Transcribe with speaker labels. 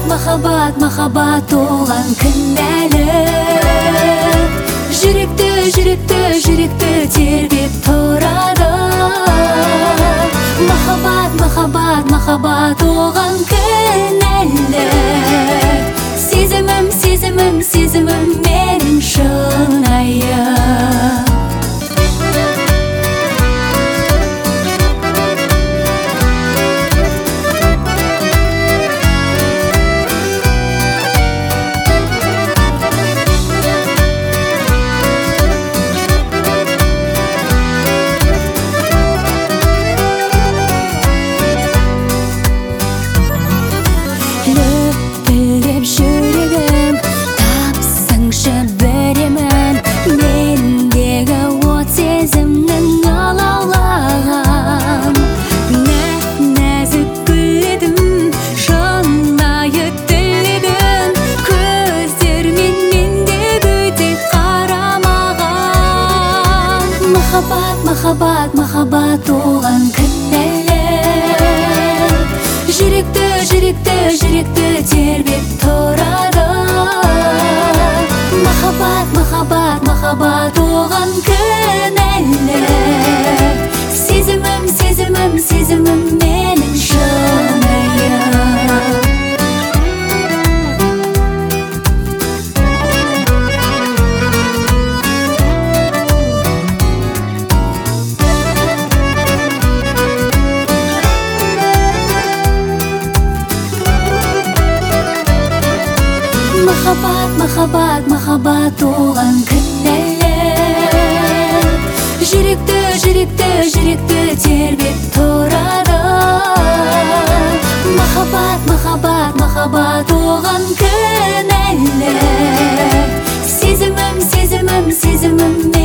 Speaker 1: махаббат оған кінәлі. Жүректі тербеп тұрады. Махаббат оған кінәлі. Сезімім менің шынайы. Лүпілдеп жүрегім, тапсаңшы беремін. Мендегі от сезімнің алаулаған. Нәзік гүледің, шынайы тілегің. Көздермен мендегі қарамаған. Махаббат оған кінәлі. Жүректі тербеп тұрады. Махаббат оған кінәлі. Сезімім менің шынайы. Махаббат оған кінәлі. Жүректі тербеп тұрады. Махаббат оған кінәлі. Сезімім